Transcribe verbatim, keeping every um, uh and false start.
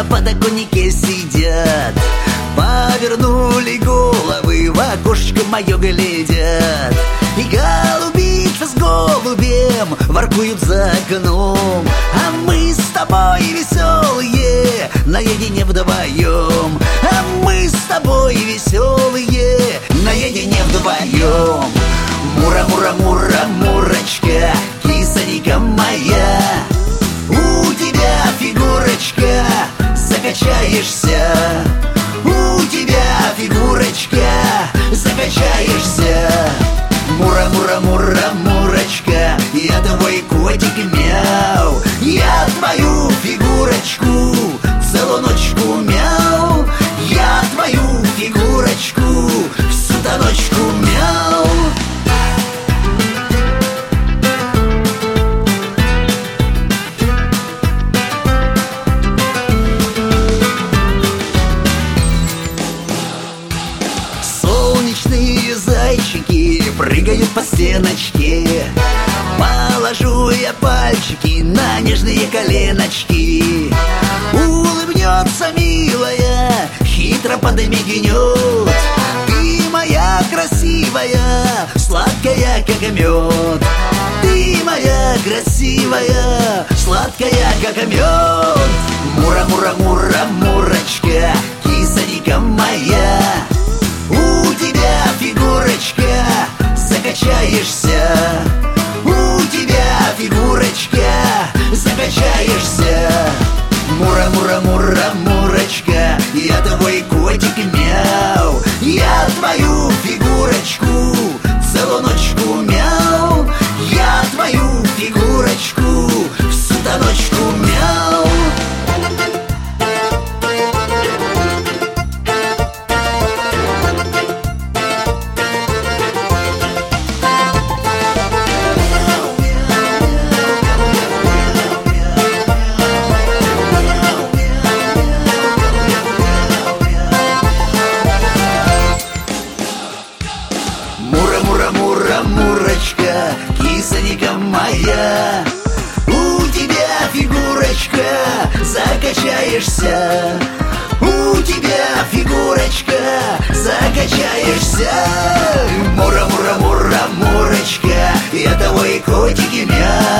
на подоконнике сидят, повернули головы, в окошечко мое глядят. И голубица с голубем воркуют за окном, а мы с тобой веселые, наедине вдвоем. А мы с тобой веселые, наедине вдвоем. Мура-мура-мура, мурочка, кисонька моя, у тебя фигурочка, закачаешься. У тебя фигурочка, закачаешься. Мура-мура-мура, мурочка, я твой котик мяу. Я твою фигурочку целую ночку мяу. Я твою фигурочку всю до ночку мяу. Солнечные зайчики прыгают по стеночке, положу я пальчики на нежные коленочки. Улыбнется милая, хитро подмигнет. Ты моя красивая, сладкая как мед. Ты моя красивая, сладкая как мед. Мура-мура-мура, мурочка, кисонька моя, у тебя фигурочка, закачаешься. У тебя фигурочка, закачаешься. Мура-мура-мура, мурочка, я твой котик мяу. Я твою фигурочку целую ночку мяу. Я твою фигурочку всю до ночку мяу. Мура-мура, мурочка, кисонька моя, у тебя фигурочка, закачаешься. У тебя фигурочка, закачаешься. Мура-мура-мура, мурочка, я твой котик мяу.